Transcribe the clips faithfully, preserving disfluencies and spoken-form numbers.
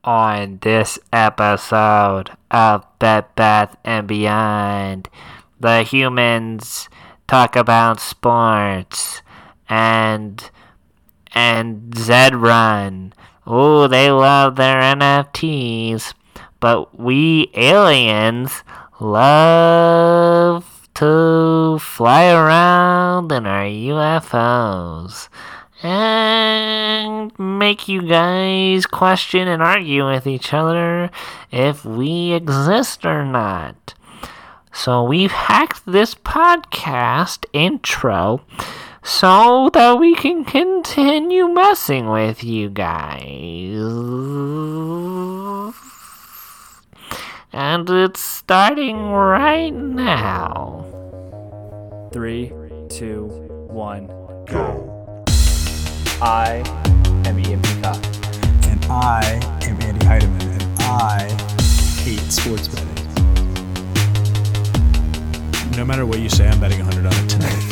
On this episode of Bed Bath and Beyond, the humans talk about sports and and Zed Run. Ooh, they love their N F Ts, but we aliens love to fly around in our U F Os and make you guys question and argue with each other if we exist or not. So we've hacked this podcast intro so that we can continue messing with you guys. And it's starting right now. Three, two, one, go. I am Ian Peacock. And I am Andy Heidemann, and I hate sports betting. No matter what you say, I'm betting one hundred on it tonight.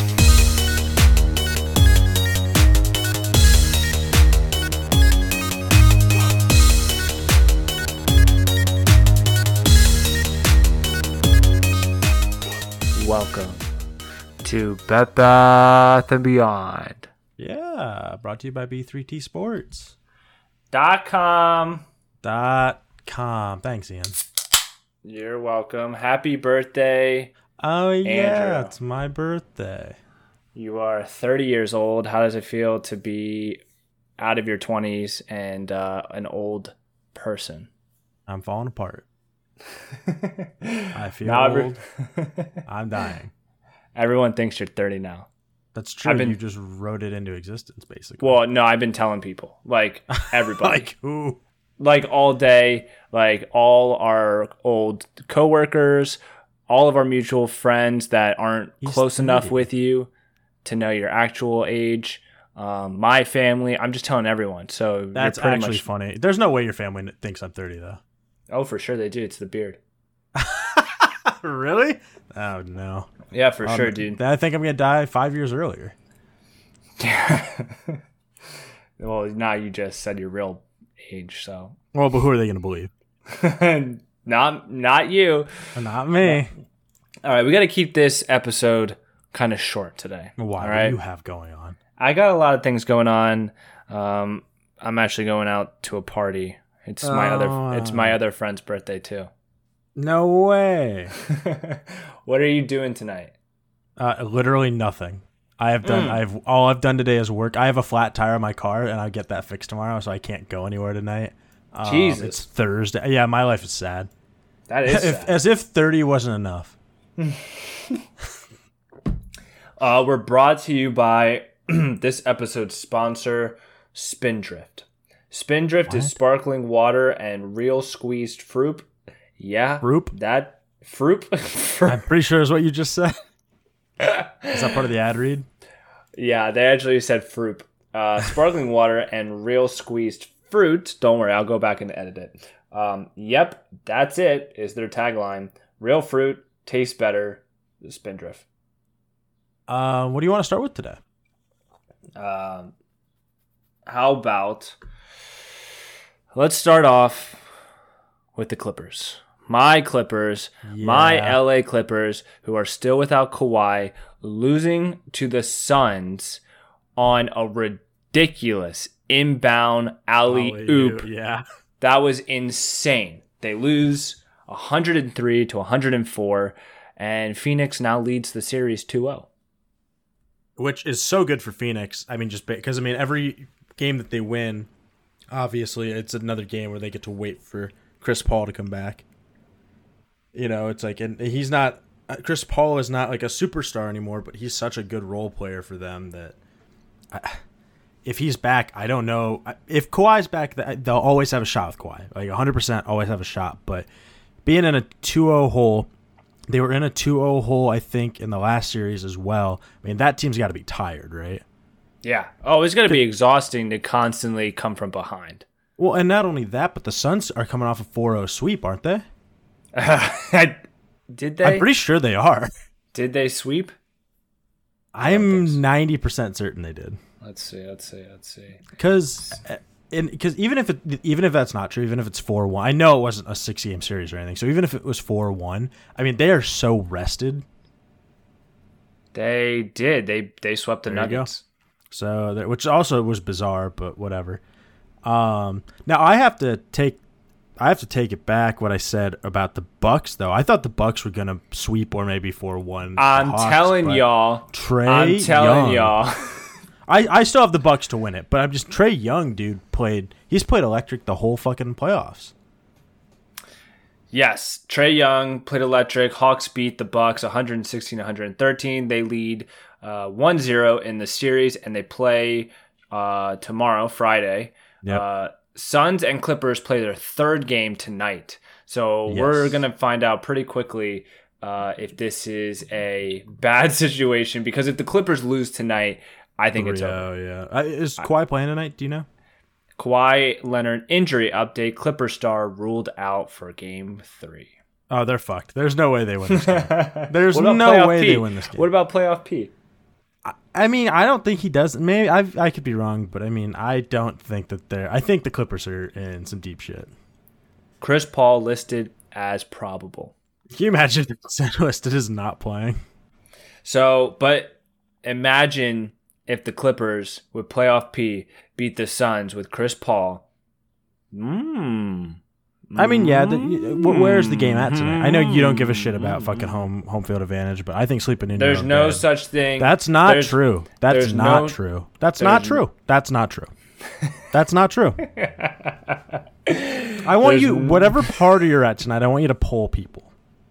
Welcome to Bed Bath and Beyond. Yeah, brought to you by B three T Sports. Dot com. Dot com. Thanks, Ian. You're welcome. Happy birthday. Oh, yeah, Andrew. It's my birthday. You are thirty years old. How does it feel to be out of your twenties and uh, an old person? I'm falling apart. I feel Now every- old. I'm dying. Everyone thinks you're thirty now. That's true. I've been- You just wrote it into existence, basically. Well, no, I've been telling people. Like, everybody. Like who? Like, all day. Like, all our old coworkers, all of our mutual friends that aren't He's close enough thirty. with you to know your actual age. Um, my family. I'm just telling everyone. So That's you're pretty actually much, funny. There's no way your family thinks I'm thirty, though. Oh, for sure they do. It's the beard. Really? Oh, no. Yeah, for Um, sure, dude. I think I'm going to die five years earlier. Well, now you just said your real age, so Well, but who are they going to believe? not not you. Not me. All right, we got to keep this episode kind of short today. Why? All What right, do you have going on? I got a lot of things going on. Um, I'm actually going out to a party. It's my Oh. other it's my other friend's birthday too. No way. What are you doing tonight? Uh, literally nothing. I have done. Mm. I've all I've done today is work. I have a flat tire on my car, and I get that fixed tomorrow, so I can't go anywhere tonight. Um, Jesus. It's Thursday. Yeah, my life is sad. That is If, sad. as if thirty wasn't enough. Uh, we're brought to you by this episode's sponsor, Spindrift. Spindrift is What? sparkling water and real squeezed fruit. Yeah, Fruit? That fruit. I'm pretty sure is what you just said. Is that part of the ad read? Yeah, they actually said fruit. Uh, sparkling water and real squeezed fruit. Don't worry, I'll go back and edit it. Um, yep, that's it. Is their tagline? Real fruit tastes better. Spindrift. Uh, what do you want to start with today? Um, how about let's start off with the Clippers. My Clippers, my Yeah. L A Clippers, who are still without Kawhi, losing to the Suns on a ridiculous inbound alley oop. Yeah. That was insane. They lose one hundred three to one hundred four, and Phoenix now leads the series two oh. Which is so good for Phoenix. I mean, just because, I mean, every game that they win, obviously, it's another game where they get to wait for Chris Paul to come back. You know, it's like, and he's not, Chris Paul is not like a superstar anymore, but he's such a good role player for them that I, if he's back, I don't know. If Kawhi's back, they'll always have a shot with Kawhi. Like one hundred percent always have a shot. But being in a two oh hole, they were in a two oh hole, I think, in the last series as well. I mean, that team's got to be tired, right? Yeah. Oh, it's going to be exhausting to constantly come from behind. Well, and not only that, but the Suns are coming off a four oh sweep, aren't they? Uh, did they? I'm pretty sure they are. Did they sweep? I don't think I'm so. ninety percent certain they did. Let's see. Let's see. Let's see. Because and because even if it, even if that's not true, even if it's four one, I know it wasn't a six game series or anything. So even if it was four one, I mean, they are so rested. They did. They they swept the There you go. Nuggets. So, that- which also was bizarre, but whatever. Um, now I have to take, I have to take it back what I said about the Bucks, though. I thought the Bucks were gonna sweep or maybe four one. I'm telling y'all. Trey I'm telling Young. y'all. I, I still have the Bucks to win it, but I'm just Trey Young, dude. Played he's played electric the whole fucking playoffs. Yes, Trey Young played electric. Hawks beat the Bucks one sixteen to one thirteen. They lead uh, one zero in the series, and they play uh, tomorrow, Friday. Yep. Uh, Suns and Clippers play their third game tonight. So Yes. we're going to find out pretty quickly uh, if this is a bad situation, because if the Clippers lose tonight, I think it's over. Oh yeah. Uh, is Kawhi playing tonight? Do you know? Kawhi Leonard injury update. Clipper star ruled out for game three. Oh, they're fucked. There's no way they win this game. There's What about no playoff way P? they win this game. What about playoff P? I mean, I don't think he does. Maybe I I could be wrong, but I mean, I don't think that they're. I think the Clippers are in some deep shit. Chris Paul listed as probable. Can you imagine if Saint Listed is not playing? So, but imagine if the Clippers with playoff P beat the Suns with Chris Paul. Mmm. I mean, yeah. The, wh- where's the game at tonight? I know you don't give a shit about fucking home home field advantage, but I think sleeping in. There's your own no bed- such thing. That's not There's- true. That's there's not no- true. That's not there's- true. That's not true. That's not true. I want There's you, n- whatever party you're at tonight, I want you to poll people.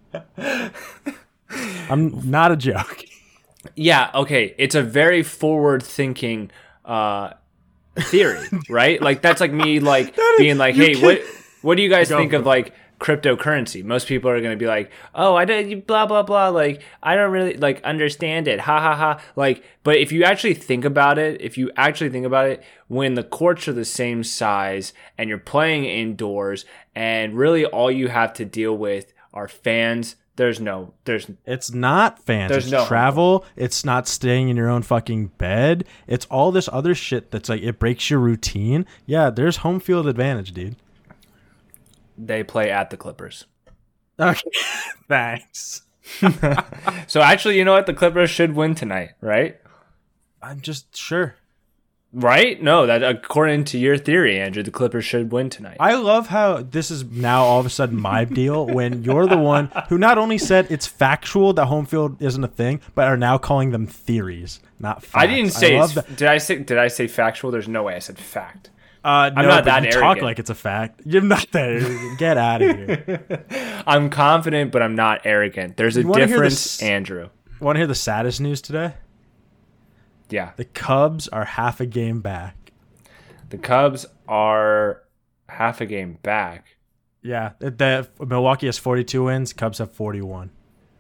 I'm not a joke. Yeah, okay. It's a very forward-thinking uh, theory, right? Like that's like me, like being like, you "Hey, can't- what what do you guys Go think for of it. like cryptocurrency?" Most people are going to be like, "Oh, I don't blah blah blah." Like I don't really like understand it. Ha ha ha. Like, but if you actually think about it, if you actually think about it, when the courts are the same size and you're playing indoors, and really all you have to deal with are fans. There's no, there's It's not fans. There's it's no- travel. It's not staying in your own fucking bed. It's all this other shit that's like it breaks your routine. Yeah, there's home field advantage, dude. they play at the Clippers. Okay, thanks. So actually, you know what? The Clippers should win tonight, right? I'm just sure. Right? No, that according to your theory, Andrew, the Clippers should win tonight. I love how this is now all of a sudden my deal when you're the one who not only said it's factual that home field isn't a thing, but are now calling them theories, not facts. I didn't say. love it's- that. did I say? Did I say factual? There's no way I said fact. Uh, no, not but that you talk arrogant. like it's a fact. You're not that arrogant. Get out of here. I'm confident, but I'm not arrogant. There's a You wanna hear difference, this- Andrew. Want to hear the saddest news today? Yeah, The Cubs are half a game back. the Cubs are half a game back. Yeah, the, the Milwaukee has forty-two wins. Cubs have forty-one.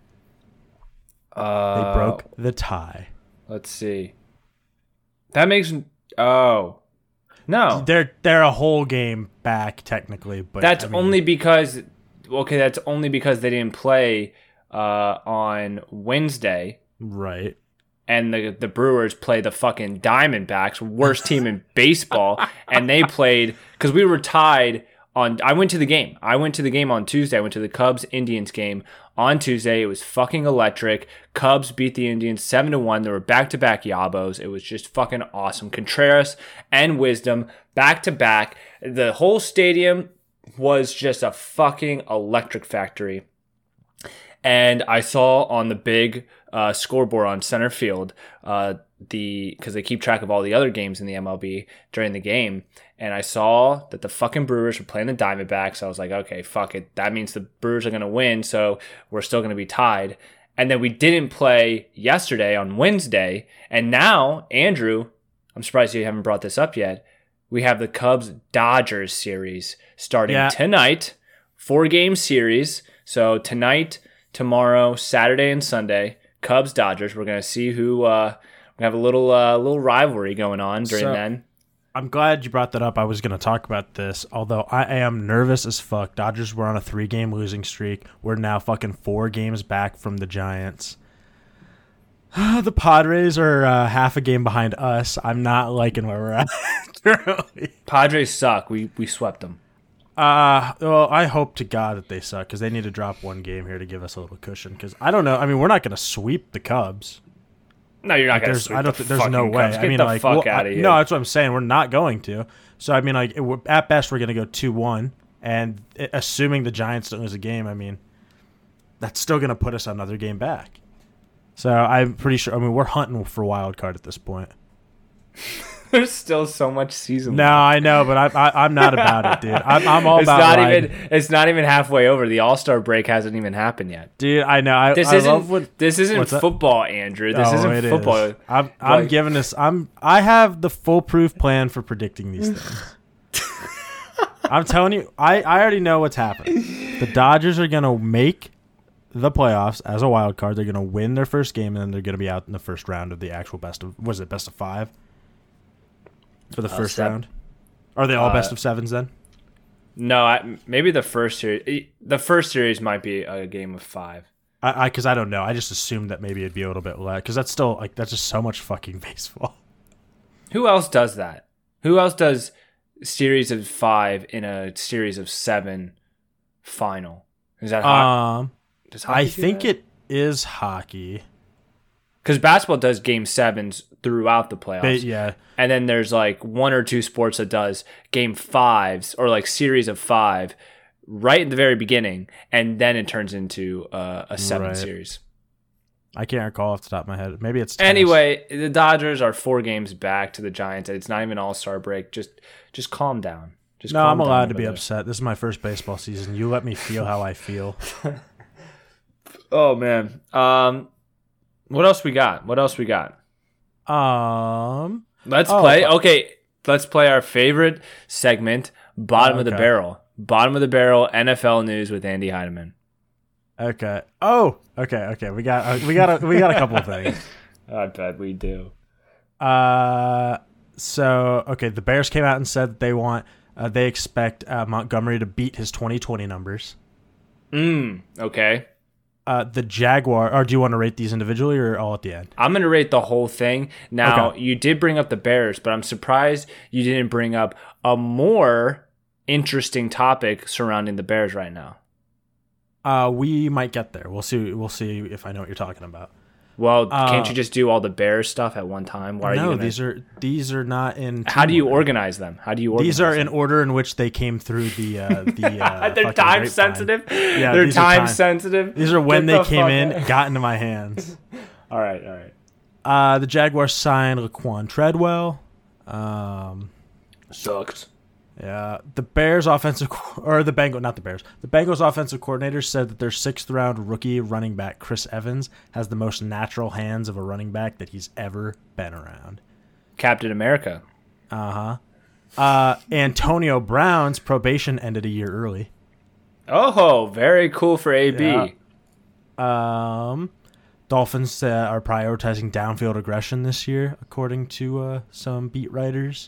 Uh, They broke the tie. Let's see. That makes. Oh, no. They're they're a whole game back technically, but That's I mean, only because. Okay, that's only because they didn't play uh, on Wednesday. right. And the the Brewers play the fucking Diamondbacks, worst team in baseball, and they played because we were tied on. I went to the game. I went to the game on Tuesday. I went to the Cubs Indians game on Tuesday. It was fucking electric. Cubs beat the Indians seven to one. There were back to back Yabos. It was just fucking awesome. Contreras and Wisdom back to back. The whole stadium was just a fucking electric factory. And I saw on the big uh, scoreboard on center field, uh, the because they keep track of all the other games in the M L B during the game, and I saw that the fucking Brewers were playing the Diamondbacks. I was like, okay, fuck it. That means the Brewers are going to win, so we're still going to be tied. And then we didn't play yesterday on Wednesday, and now, Andrew, I'm surprised you haven't brought this up yet. We have the Cubs-Dodgers series starting Yeah. tonight, four-game series. So tonight, tomorrow, Saturday, and Sunday, Cubs Dodgers. We're gonna see who. Uh, we have a little uh, little rivalry going on during So- then. I'm glad you brought that up. I was going to talk about this, although I am nervous as fuck. Dodgers were on a three-game losing streak. We're now fucking four games back from the Giants. The Padres are uh, half a game behind us. I'm not liking where we're at currently. Padres suck. We we swept them. Uh, well, I hope to God that they suck because they need to drop one game here to give us a little cushion. Because I don't know. I mean, we're not going to sweep the Cubs. No, you're not Like, going to there's, sweep I don't. the Th- there's no fucking way. Cubs. Get I mean, the like, fuck well, out I- of here. no, that's what I'm saying. We're not going to. So I mean, like, it, we're, at best, we're going to go two one, and it, assuming the Giants don't lose a game, I mean, that's still going to put us another game back. So I'm pretty sure. I mean, we're hunting for wild card at this point. There's still so much season No, left. I know, but I, I, I'm not about it, dude. I'm, I'm all It's about not riding. even. It's not even halfway over. The All Star break hasn't even happened yet. Dude, I know. I, This I isn't. love when, this isn't what's that? football, Andrew. This Oh, isn't it is. football. I'm, I'm Like- giving this. I'm. I have the foolproof plan for predicting these things. I'm telling you, I, I already know what's happening. The Dodgers are gonna make the playoffs as a wild card. They're gonna win their first game, and then they're gonna be out in the first round of the actual best of. Was it best of five for the Uh, first seven. round? Are they all Uh, best of sevens then? No, I, maybe the first series. The first series might be a game of five. I because I, I don't know. I just assumed that maybe it'd be a little bit less because that's still like that's just so much fucking baseball. Who else does that? Who else does series of five in a series of seven final? Is that hot? Um, Does I think it is hockey. because basketball does game sevens throughout the playoffs. But, yeah, And then there's like one or two sports that does game fives or like series of five right in the very beginning, and then it turns into uh, a seven Right. series. I can't recall off the top of my head. Maybe it's tennis. Anyway, the Dodgers are four games back to the Giants. It's not even All Star break. Just just calm down. Just No, calm I'm down allowed to over be there. upset. This is my first baseball season. You let me feel how I feel. Oh man. Um, what else we got? What else we got? Um, Let's Oh, play. uh, Okay, let's play our favorite segment, bottom of the Okay. barrel. Bottom of the barrel N F L news with Andy Heidemann. okay. Oh, okay, okay. We got uh, we got a, we got a couple of things. I bet we do. Uh, so okay, the Bears came out and said that they want uh, they expect uh, Montgomery to beat his twenty twenty numbers. Mm, okay. Uh, the Jaguar. Or do you want to rate these individually or all at the end? I'm going to rate the whole thing. Now, Okay. you did bring up the Bears, but I'm surprised you didn't bring up a more interesting topic surrounding the Bears right now. Uh, we might get there. We'll see. We'll see if I know what you're talking about. Well, Uh, can't you just do all the Bears stuff at one time? Why are no, you gonna... these are these are not in. How do team you order. organize them? How do you organize These are them? in order in which they came through the uh, the. Uh, They're fucking time grapevine. sensitive. Yeah, They're these are time, time- sensitive. These are when Get they the came fuck in, out. got into my hands. All right, all right. Uh, the Jaguars signed Laquan Treadwell. Um, Sucked. yeah, the Bears offensive co- or the Bengals, not the Bears. The Bengals offensive coordinator said that their sixth round rookie running back Chris Evans has the most natural hands of a running back that he's ever been around. Captain America. Uh-huh. Uh Antonio Brown's probation ended a year early. Oh, very cool for A B. Yeah. Um, Dolphins uh, are prioritizing downfield aggression this year, according to uh, some beat writers.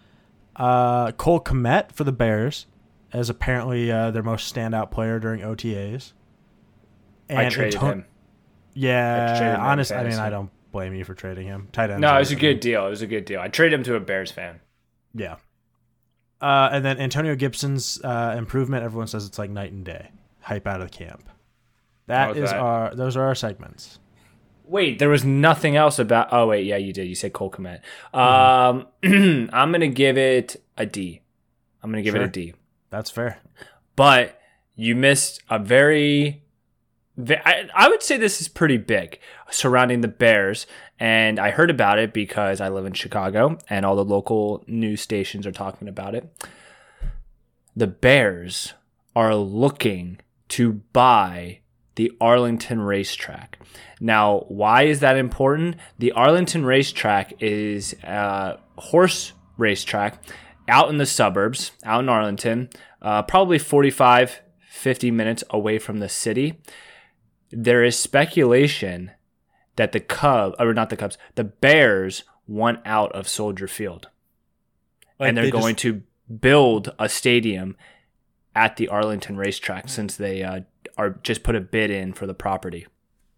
Uh, Cole Kmet for the Bears is apparently uh, their most standout player during O T As. I traded Anto- him. I traded Yeah, him in honest. I mean, fantasy. I don't blame you for trading him. Tight end. No, it was a good deal. It was a good deal. I traded him to a Bears fan. Yeah. Uh, and then Antonio Gibson's uh, improvement. Everyone says it's like night and day. Hype out of the camp. That How's is that? our. Those are our segments. Wait, there was nothing else about. Oh wait, yeah, you did. You said Cole Kmet. Um, I'm gonna give it a D. I'm gonna give Sure. it a D. That's fair. But you missed a very. ve- I, I would say this is pretty big surrounding the Bears, and I heard about it because I live in Chicago, and all the local news stations are talking about it. The Bears are looking to buy the Arlington racetrack. Now, why is that important? The Arlington racetrack is a horse racetrack out in the suburbs, out in Arlington, uh, probably forty-five, fifty minutes away from the city. There is speculation that the Cubs, or not the Cubs, the Bears want out of Soldier Field. Like, and they're they going just- to build a stadium at the Arlington racetrack since they uh, are just put a bid in for the property.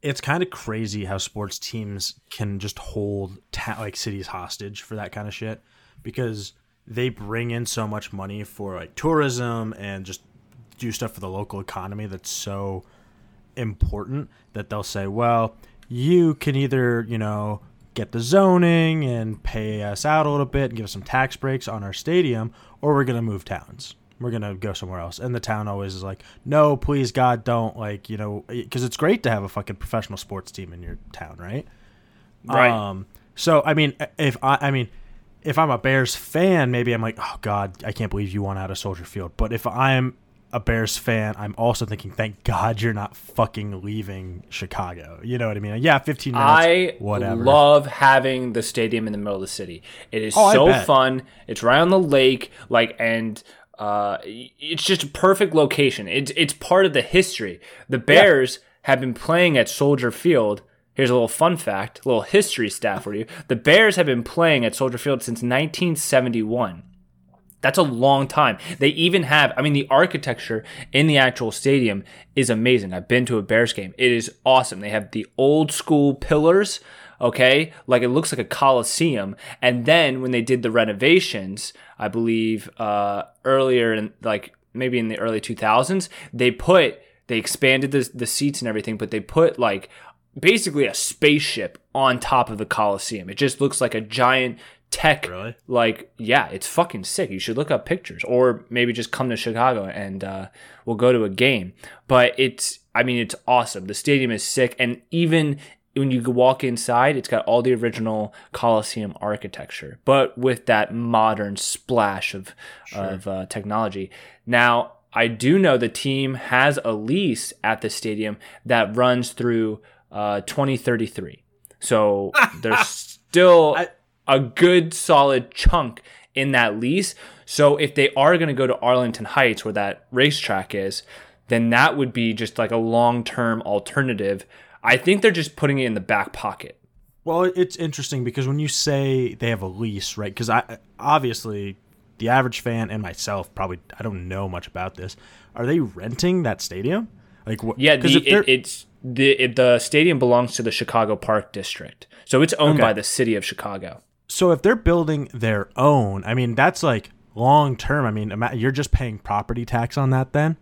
it's kind of crazy how sports teams can just hold ta- like cities hostage for that kind of shit, because they bring in so much money for like tourism and just do stuff for the local economy that's so important that they'll say, well, you can either, you know, get the zoning and pay us out a little bit and give us some tax breaks on our stadium, or we're going to move towns. We're going to go somewhere else. And the town always is like, no, please, God, don't, like, you know, because it's great to have a fucking professional sports team in your town, right? Right. Um, so, I mean, if I, I mean, if I'm a Bears fan, maybe I'm like, oh, God, I can't believe you won out of Soldier Field. But if I'm a Bears fan, I'm also thinking, thank God you're not fucking leaving Chicago. You know what I mean? Yeah, fifteen minutes, I whatever. love having the stadium in the middle of the city. It is Oh, I so bet. fun. It's right on the lake, like, and uh, it's just a perfect location. It's it's part of the history. The Bears have been playing at Soldier Field. Here's a little fun fact, a little history stat for you. The Bears have been playing at Soldier Field since nineteen seventy-one. That's a long time. They even have, I mean, the architecture in the actual stadium is amazing. I've been to a Bears game. It is awesome. They have the old school pillars, okay? Like it looks like a coliseum. And then when they did the renovations, I believe uh, earlier, in, like maybe in the early two thousands, they put, they expanded the, the seats and everything, but they put like basically a spaceship on top of the coliseum. It just looks like a giant tech, Really? like, yeah, it's fucking sick. You should look up pictures, or maybe just come to Chicago and uh, we'll go to a game. But it's, I mean, it's awesome. The stadium is sick, and even when you walk inside, it's got all the original Coliseum architecture, but with that modern splash of Sure. of uh, technology. Now, I do know the team has a lease at the stadium that runs through uh, twenty thirty-three. So there's still I- a good solid chunk in that lease. So if they are going to go to Arlington Heights, where that racetrack is, then that would be just like a long-term alternative. I think they're just putting it in the back pocket. Well, it's interesting because when you say they have a lease, right? Because I obviously the average fan and myself probably I don't know much about this. Are they renting that stadium? Like what? Yeah, 'cause the, if they're- it, it's the it, the stadium belongs to the Chicago Park District, so it's owned Okay. by the city of Chicago. So if they're building their own, I mean, that's like long term. I mean, ima- you're just paying property tax on that then?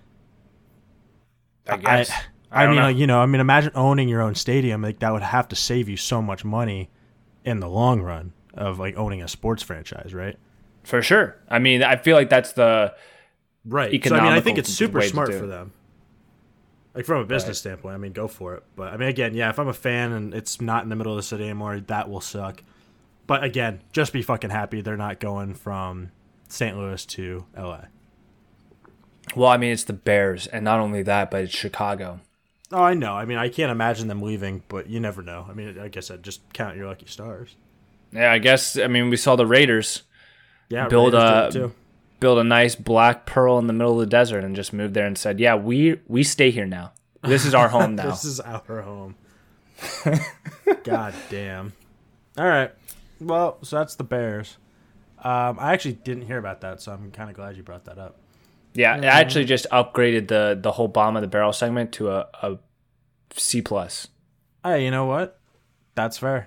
I guess. I, I I, don't mean, know. like, you know, I mean, imagine owning your own stadium. Like that would have to save you so much money in the long run of like owning a sports franchise, right? For sure. I mean, I feel like that's the Right. So I mean, I think economical it's super way to smart do for it. them. Like from a business Right. standpoint, I mean, go for it. But I mean, again, yeah, if I'm a fan and it's not in the middle of the city anymore, that will suck. But again, just be fucking happy they're not going from Saint Louis to L A. Well, I mean, it's the Bears, and not only that, but it's Chicago. Oh, I know. I mean, I can't imagine them leaving, but you never know. I mean, like I said, just count your lucky stars. Yeah, I guess. I mean, we saw the Raiders Yeah, build Raiders a did it too. build a nice black pearl in the middle of the desert and just moved there and said, "Yeah, we we stay here now. This is our home now." This is our home. God damn. All right. Well, so that's the Bears. Um, I actually didn't hear about that, so I'm kind of glad you brought that up. Yeah, it actually just upgraded the the whole bottom of the barrel segment to a, a C plus. Hey, you know what? That's fair.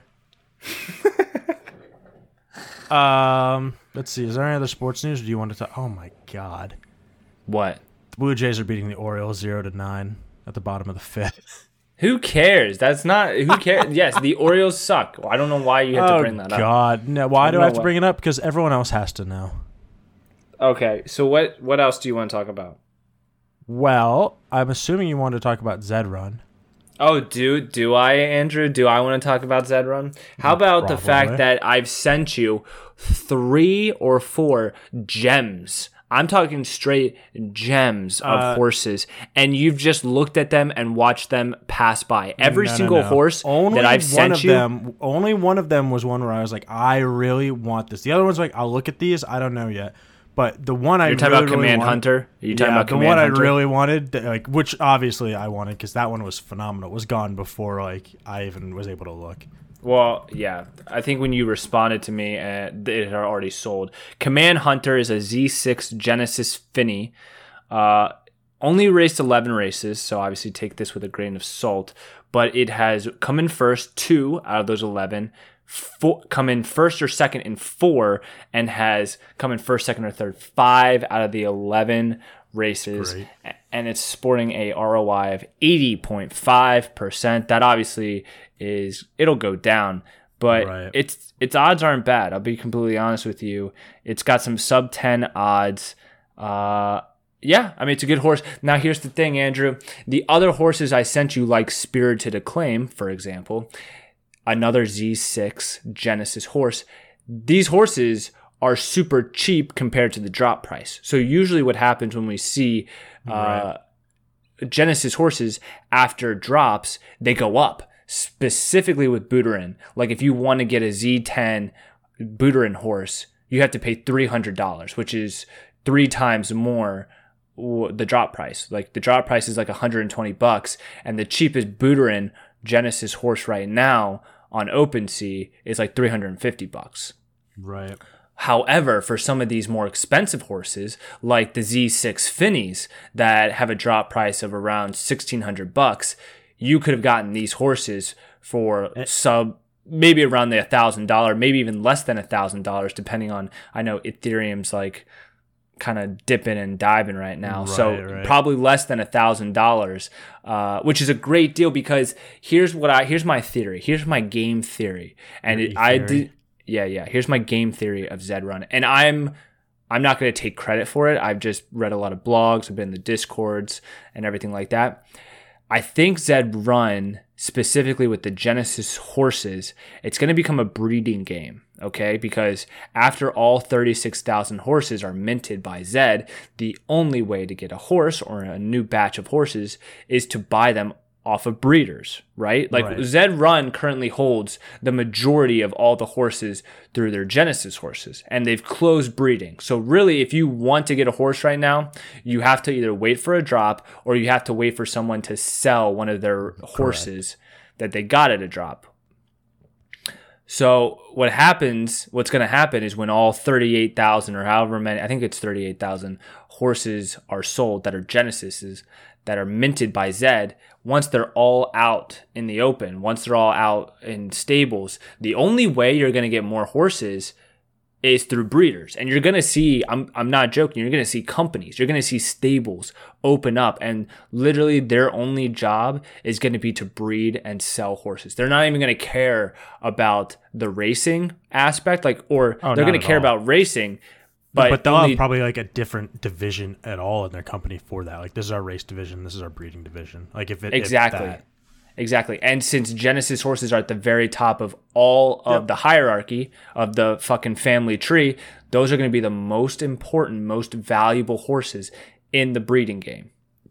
um, let's see. Is there any other sports news? Or do you want to talk? Oh my God, What? the Blue Jays are beating the Orioles zero to nine at the bottom of the fifth. Who cares? That's not who cares. Yes, the Orioles suck. I don't know why you have oh to bring that up. God, no! Why do know I have to what- bring it up? Because everyone else has to know. Okay, so what what else do you want to talk about? Well, I'm assuming you want to talk about Zed Run. Oh, do do I, Andrew? Do I want to talk about Zed Run? How about the Probably. fact that I've sent you three or four gems? I'm talking straight gems of Uh, horses, and you've just looked at them and watched them pass by. Every No, no, single no. horse only that I've one sent of you. them, only one of them was one where I was like, I really want this. The other one's like, I'll look at these. I don't know yet. But the one I You're talking really, about really Command wanted- Hunter? Are you talking yeah, about the Command one Hunter? I really wanted, th- like, which obviously I wanted because that one was phenomenal. Was gone before like I even was able to look. Well, yeah. I think when you responded to me, uh, it had already sold. Command Hunter is a Z six Genesis Finney. Uh, only raced eleven races, so obviously take this with a grain of salt. but it has come in first two out of those eleven, four, come in first or second in four, and has come in first, second, or third five out of the eleven races. Great. And it's sporting a R O I of eighty point five percent. That obviously is, it'll go down, but Right. its its odds aren't bad. I'll be completely honest with you. It's got some sub ten odds. Uh, yeah, I mean, it's a good horse. Now, here's the thing, Andrew. The other horses I sent you, like Spirited Acclaim, for example, another Z six Genesis horse, these horses are super cheap compared to the drop price. So usually what happens when we see uh, Right. Genesis horses after drops, they go up, specifically with Buterin. Like if you want to get a Z ten Buterin horse, you have to pay three hundred dollars, which is three times more the drop price. Like the drop price is like one hundred twenty bucks, and the cheapest Buterin Genesis horse right now on OpenSea is like three hundred fifty bucks. Right. However, for some of these more expensive horses, like the Z six Finnies that have a drop price of around sixteen hundred bucks, you could have gotten these horses for sub maybe around the one thousand dollars, maybe even less than one thousand dollars, depending on, I know Ethereum's like kind of dipping and diving right now. Right, so right. probably less than one thousand dollars, uh, which is a great deal because here's what I, here's my theory. Here's my game theory. And Your it, I theory? did, yeah, yeah. Here's my game theory of Zed Run. And I'm, I'm not going to take credit for it. I've just read a lot of blogs, I've been in the Discords and everything like that. I think Zed Run, specifically with the Genesis horses, it's going to become a breeding game, okay? Because after all thirty-six thousand horses are minted by Zed, the only way to get a horse or a new batch of horses is to buy them off of breeders, right? Like Right. Zed Run currently holds the majority of all the horses through their Genesis horses, and they've closed breeding. So really, if you want to get a horse right now, you have to either wait for a drop or you have to wait for someone to sell one of their horses that they got at a drop. So what happens, what's going to happen is when all thirty-eight thousand or however many, I think it's thirty-eight thousand horses are sold that are Genesises, that are minted by Zed, once they're all out in the open, once they're all out in stables, the only way you're going to get more horses is through breeders. And you're going to see, I'm I'm not joking, you're going to see companies, you're going to see stables open up, and literally their only job is going to be to breed and sell horses. They're not even going to care about the racing aspect, like, or Oh, they're not going to at care all. about racing, But, but, they'll only, have probably like a different division at all in their company for that. Like this is our race division, this is our breeding division. Like if it Exactly. if that. Exactly. And since Genesis horses are at the very top of all of Yep. the hierarchy of the fucking family tree, those are going to be the most important, most valuable horses in the breeding game.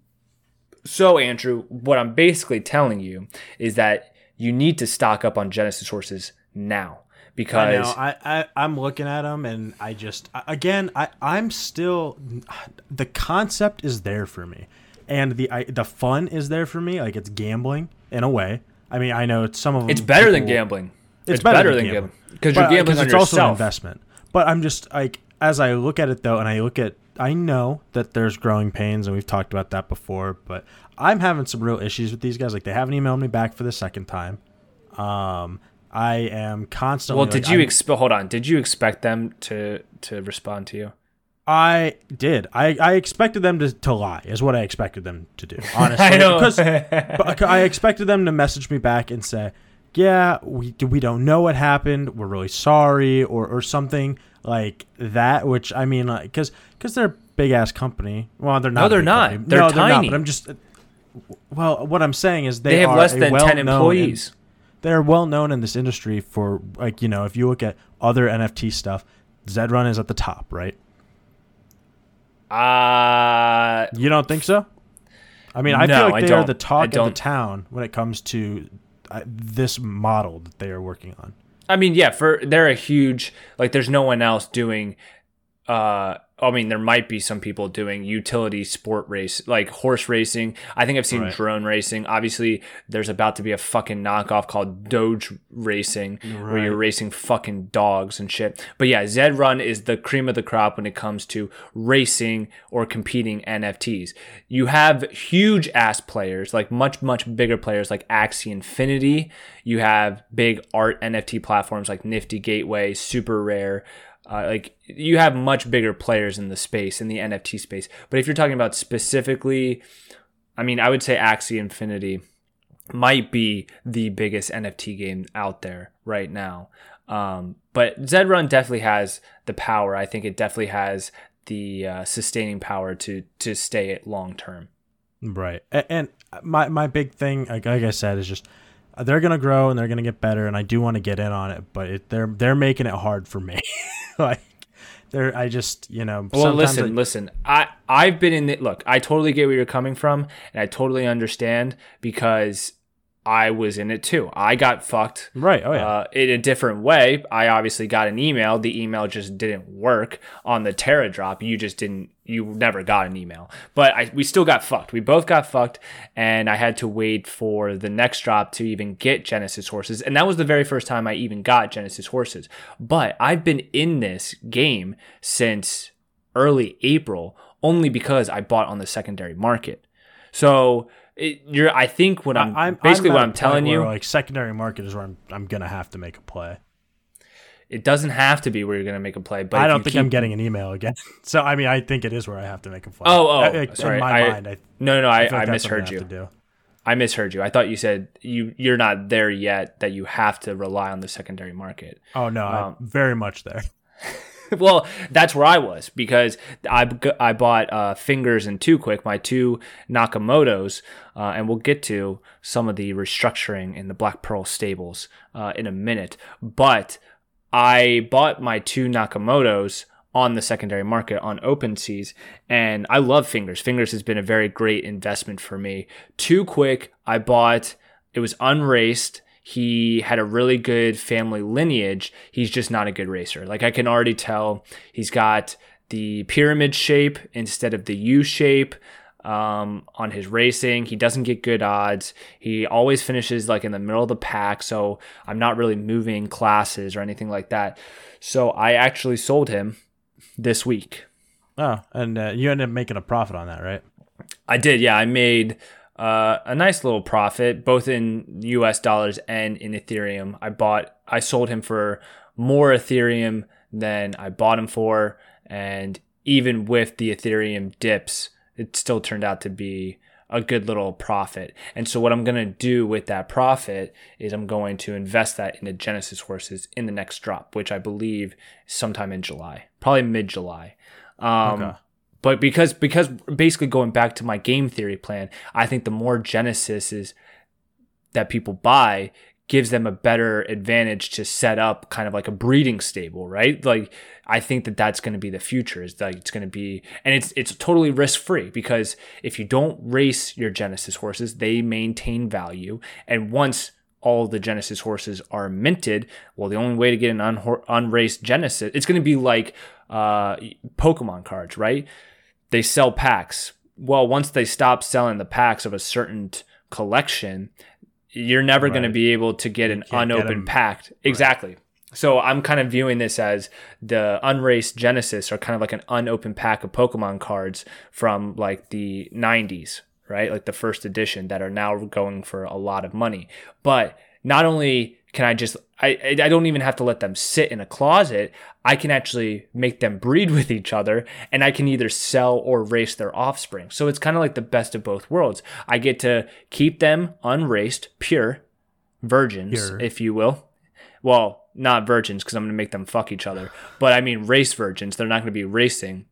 So, Andrew, what I'm basically telling you is that you need to stock up on Genesis horses now. I Because know. I, I I'm looking at them, and I just I- again I I'm still the concept is there for me, and the I, the fun is there for me. Like it's gambling in a way. I mean, I know it's some of them. it's better than people- gambling. It's, better, than gambling. gambling Because But, you're uh, gambling on it's also an yourself. investment. But I'm just like as I look at it though, and I look at I know that there's growing pains, and we've talked about that before. But I'm having some real issues with these guys. Like they haven't emailed me back for the second time. Um. I am constantly. Well, did like, you I'm- expect? Hold on. Did you expect them to to respond to you? I did. I, I expected them to, to lie, is what I expected them to do, honestly. I know. Because but I expected them to message me back and say, yeah, we we don't know what happened. We're really sorry, or, or something like that, which, I mean, like, because because they're a big-ass company. Well, they're not. No, a they're big not. company. They're no, they're not, tiny. but I'm just... Well, what I'm saying is they, They have are less a than ten well-known employees. in- they're well known in this industry for, like, you know, if you look at other N F T stuff, Zed Run is at the top, right? Uh You don't think so? I mean, I No, feel I like they are don't. the I talk of the don't. town when it comes to uh, this model that they are working on. I mean, yeah, for they're a huge, like there's no one else doing uh I mean, there might be some people doing utility sport race, like horse racing. I think I've seen Right. drone racing. Obviously, there's about to be a fucking knockoff called Doge Racing, where you're Right. racing fucking dogs and shit. But yeah, Zed Run is the cream of the crop when it comes to racing or competing N F Ts. You have huge ass players, like much, much bigger players like Axie Infinity. You have big art N F T platforms like Nifty Gateway, Super Rare. Uh, like you have much bigger players in the space, in the N F T space. But if you're talking about specifically, I mean, I would say Axie Infinity might be the biggest N F T game out there right now. Um, but Zed Run definitely has the power. I think it definitely has the uh, sustaining power to to stay it long term. Right. A- And my my big thing, like like I said, is just they're gonna grow and they're gonna get better, and I do want to get in on it, but it, they're they're making it hard for me. Like they're, I just you know. Well, sometimes listen, I- listen. I I've been in the look. I totally get where you're coming from, and I totally understand because I was in it too. I got fucked. Right. Oh yeah. Uh, in a different way. I obviously got an email. The email just didn't work on the Terra drop. You just didn't. You never got an email. But I, we still got fucked. We both got fucked, and I had to wait for the next drop to even get Genesis horses. And that was the very first time I even got Genesis horses. But I've been in this game since early April, only because I bought on the secondary market. So. It, you're. I think what I'm, I'm basically I'm what at a I'm point telling you. where, like secondary market is where I'm I'm gonna have to make a play. It doesn't have to be where you're going to make a play, but I if don't you think keep- I'm getting an email again. So I mean, I think it is where I have to make a play. Oh, oh, I- like, sorry. In my I, mind, I, no, no, no. I, I, feel I like that's something misheard I you. have to do. I misheard you. I thought you said you you're not there yet. That you have to rely on the secondary market. Oh no, Um, I'm very much there. Well, that's where I was because I, I bought uh, Fingers and Two Quick, my two Nakamotos, uh, and we'll get to some of the restructuring in the Black Pearl stables uh, in a minute. But I bought my two Nakamotos on the secondary market on OpenSeas, and I love Fingers. Fingers has been a very great investment for me. Two Quick, I bought, it was unraced. He had a really good family lineage. He's just not a good racer. Like I can already tell he's got the pyramid shape instead of the U shape um, on his racing. He doesn't get good odds. He always finishes like in the middle of the pack. So I'm not really moving classes or anything like that. So I actually sold him this week. Oh, and uh, you ended up making a profit on that, right? I did. Yeah. I made Uh, a nice little profit, both in U S dollars and in Ethereum. I bought, I sold him for more Ethereum than I bought him for, and even with the Ethereum dips, it still turned out to be a good little profit. And so what I'm going to do with that profit is I'm going to invest that into Genesis horses in the next drop, which I believe is sometime in July, probably mid-July. Um, Okay. But because because basically going back to my game theory plan, I think the more Genesises that people buy gives them a better advantage to set up kind of like a breeding stable, right? Like I think that that's going to be the future. Is like it's going to be, and it's it's totally risk free because if you don't race your Genesis horses, they maintain value, and once all the Genesis horses are minted, well, the only way to get an un- unraced Genesis, it's going to be like uh, Pokemon cards, right? They sell packs. Well, once they stop selling the packs of a certain t- collection, you're never Right. going to be able to get an can't get unopened 'em. pack. Exactly. So I'm kind of viewing this as the unraced Genesis are kind of like an unopened pack of Pokemon cards from like the nineties, right? Like the first edition that are now going for a lot of money. But not only can I just, I, I don't even have to let them sit in a closet. I can actually make them breed with each other, and I can either sell or race their offspring. So it's kind of like the best of both worlds. I get to keep them unraced, pure, virgins, Pure. if you will. Well, not virgins because I'm going to make them fuck each other. But I mean race virgins. They're not going to be racing.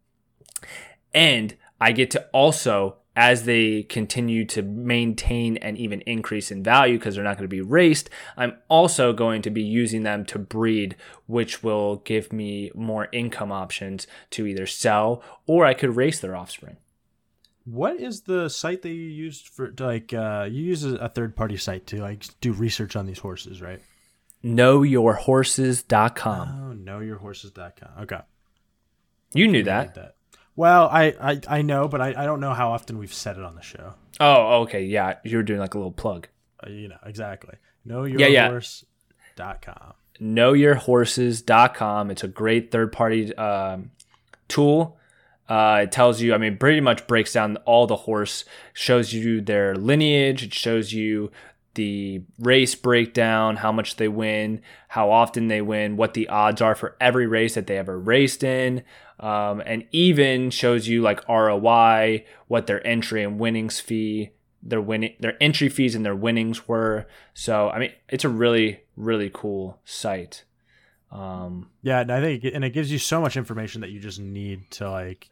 And I get to also, as they continue to maintain and even increase in value because they're not going to be raced, I'm also going to be using them to breed, which will give me more income options to either sell or I could race their offspring. What is the site that you used for to, like uh, you use a third party site to like do research on these horses, right? know your horses dot com. Oh, know your horses dot com. Okay. You knew I that. like that. Well, I, I, I know, but I, I don't know how often we've said it on the show. Oh, okay, yeah. You were doing like a little plug. Uh, you know, exactly. know your Yeah, yeah. horse dot com. know your horses dot com. It's a great third-party um, tool. Uh, it tells you, I mean, pretty much breaks down all the horse, shows you their lineage. It shows you the race breakdown, how much they win, how often they win, what the odds are for every race that they ever raced in. Um, and even shows you like R O I, what their entry and winnings fee, their winning, their entry fees and their winnings were. So, I mean, it's a really, really cool site. Um, yeah, and I think, and it gives you so much information that you just need to like,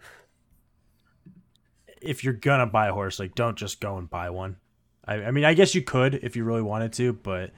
if you're gonna buy a horse, like don't just go and buy one. I, I mean, I guess you could if you really wanted to, but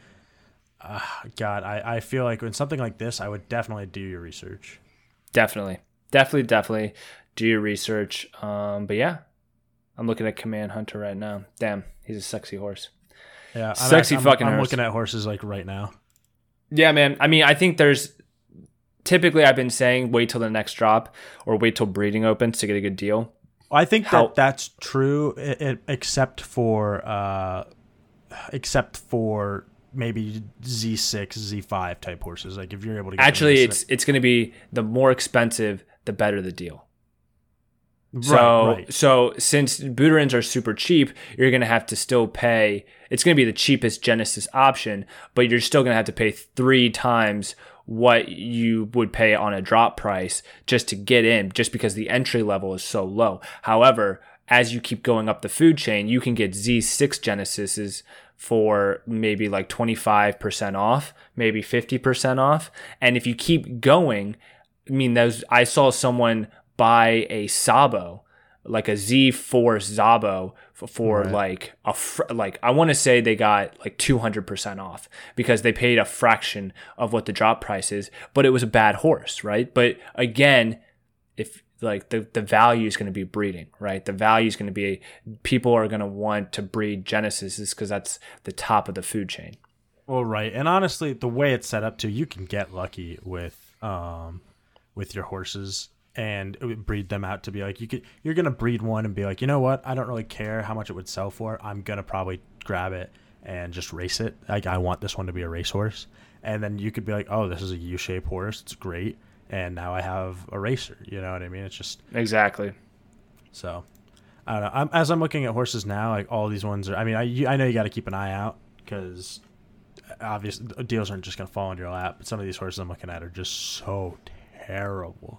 uh, God, I, I feel like when something like this, I would definitely do your research. Definitely. Definitely, definitely do your research. Um, but yeah, I'm looking at Command Hunter right now. Damn, he's a sexy horse. Yeah, I'm, sexy I'm, fucking I'm horse. looking at horses like right now. Yeah, man. I mean, I think there's typically I've been saying wait till the next drop or wait till breeding opens to get a good deal. I think How- that that's true, it, it, except for uh, except for maybe Z six, Z five type horses. Like if you're able to get Actually, them it's it's going to be the more expensive, the better the deal. right, So, right. so since Buterins are super cheap, you're going to have to still pay. It's going to be the cheapest Genesis option, but you're still going to have to pay three times what you would pay on a drop price just to get in, just because the entry level is so low. However, as you keep going up the food chain, you can get Z six Genesises for maybe like twenty-five percent off, maybe fifty percent off. And if you keep going, I mean, those I saw someone buy a Sabo, like a Z four Zabo for, for Right. like a fr- like I want to say they got like two hundred percent off because they paid a fraction of what the drop price is, but it was a bad horse, right? But again, if like the, the value is going to be breeding, right? The value is going to be people are going to want to breed Genesis because that's the top of the food chain. Well, right, and honestly, the way it's set up too, you can get lucky with um with your horses and breed them out to be like you could. You're gonna breed one and be like, you know what? I don't really care how much it would sell for. I'm gonna probably grab it and just race it. Like I want this one to be a racehorse, and then you could be like, oh, this is a U-shaped horse. It's great, and now I have a racer. You know what I mean? It's just Exactly. so. I don't know. I'm, as I'm looking at horses now, like all these ones are. I mean, I you, I know you got to keep an eye out because obviously deals aren't just gonna fall in your lap. But some of these horses I'm looking at are just so terrible,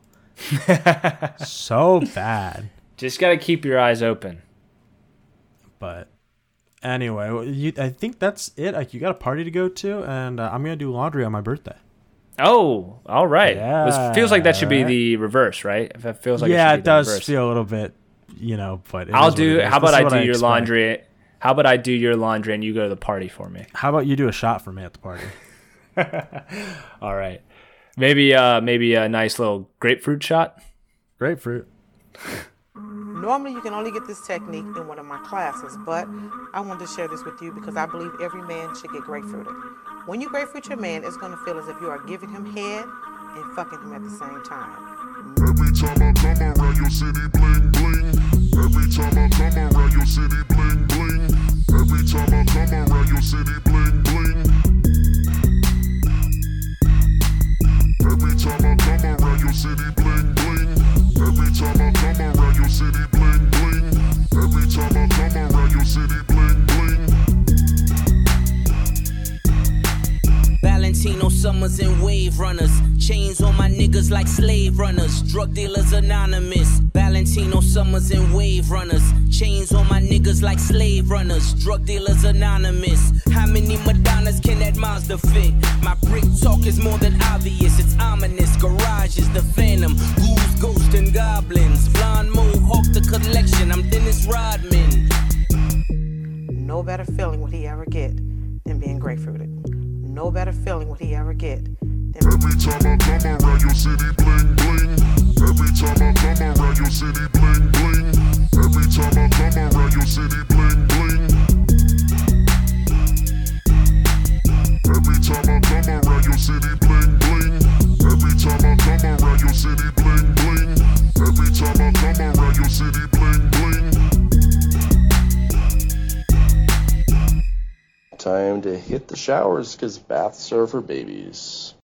so bad. Just got to keep your eyes open. But anyway, you, I think that's it. Like you got a party to go to, and uh, I'm gonna do laundry on my birthday. Oh, all right. Yeah, This feels like that should be right. the reverse, right? If it feels like yeah, it, should it, be the does reverse. feel a little bit, you know. But it I'll is what do. it is. How This about is I what do your expect. laundry? How about I do your laundry and you go to the party for me? How about you do a shot for me at the party? All right. Maybe, uh, maybe a nice little grapefruit shot. Grapefruit. Normally, you can only get this technique in one of my classes, but I wanted to share this with you because I believe every man should get grapefruited. When you grapefruit your man, it's going to feel as if you are giving him head and fucking him at the same time. Every time I come around your city, bling bling. Every time I come around your city, bling bling. Every time I come around your city, bling bling. Every time I come around your city, bling bling. Every time I come around your city, bling bling. Every time I come around your city, bling bling. Valentino Summers and Wave Runners. Chains on my niggas like slave runners. Drug dealers anonymous. Valentino Summers and Wave Runners. Chains on my niggas like slave runners. Drug dealers anonymous. How many Madonnas can that Mazda fit? My brick talk is more than obvious. It's ominous. Garage is the phantom. Ghouls, ghosts, and goblins. Blonde mohawk, the collection. I'm Dennis Rodman. No better feeling would he ever get than being grapefruited. No better feeling would he ever get than Every time I come around your city, bling bling. Every time I come around your city, bling bling. Every time I come around your city, bling bling. Every time I come around your city, bling bling. Every time I come around your city, bling bling. Every time I come hit the showers because baths are for babies.